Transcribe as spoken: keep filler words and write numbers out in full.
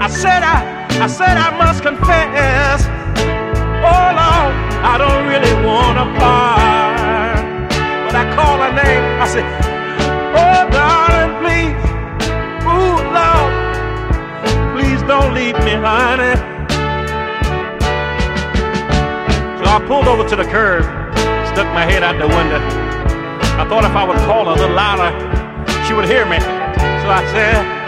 said I, I said I must confess, oh Lord, I don't really wanna part. But I called her name, I said, oh darling, please, ooh Lord, please don't leave me, honey. So I pulled over to the curb, stuck my head out the window. I thought if I would call her a little louder, she would hear me. So I said,